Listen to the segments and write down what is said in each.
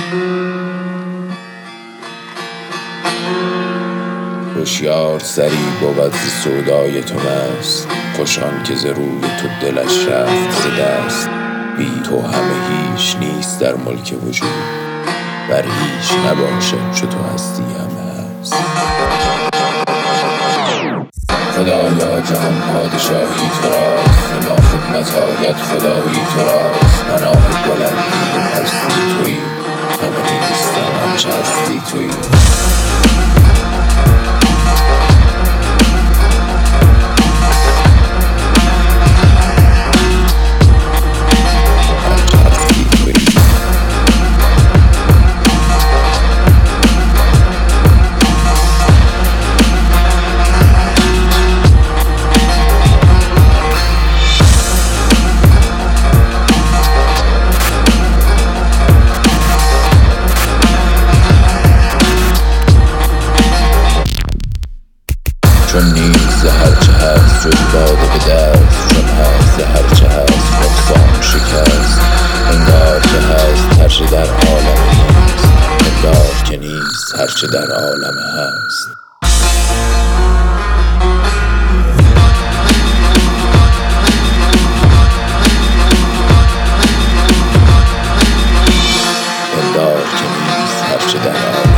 هوشیار سری بود ز سودای تو مست، خوش آن که ز روی تو دلش رفت ز دست. بی تو همه هیچ نیست در ملک وجود، بر هیچ نباشد چو تو هستی همه هست. خدایا جهان پادشاهی تو راست، ما خدمت آید خدایی تو راست. پناه بلندی و پستی تویی، همه نیستم آنچه هستی تویی. چون نیست هرچه هست جز باده به دست، چون هست هرچه هست نقصان شکست. انگار که هست هرچه در عالم نیست، انگار که نیست هرچه در عالم هست. انگار که نیست هرچه در عالم هست.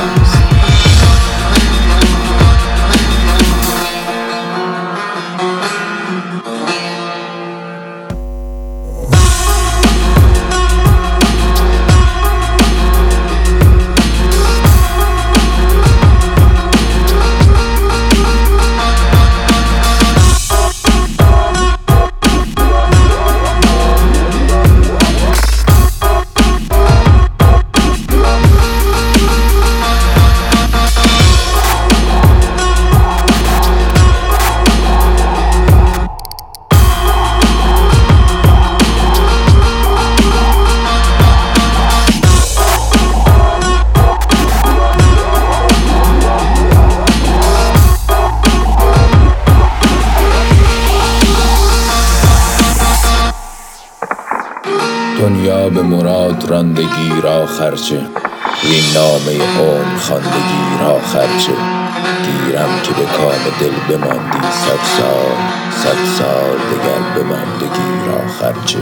دنیا به مراد راندگی را خرچه، وین نامه عمر خواندگی را خرچه. گیرم که به کام دل بماندی 100 سال، 100 سال دگر بماندگی را خرچه.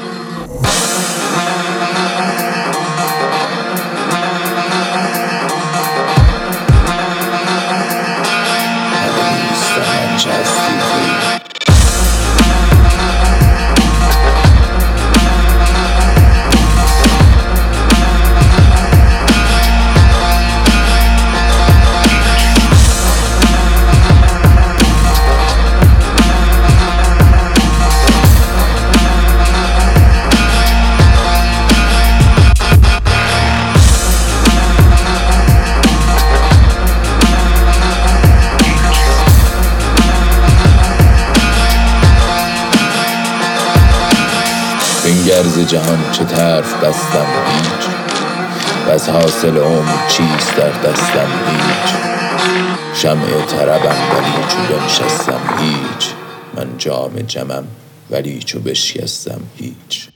همه نیستم آنچه هستی تویی. بنگر ز جهان چه طرف بستم هیچ، وز حاصل عمر چیست در دستم هیچ. شمع طربم ولی چو بنشستم هیچ، من جام جمم ولی چو بشکستم هیچ.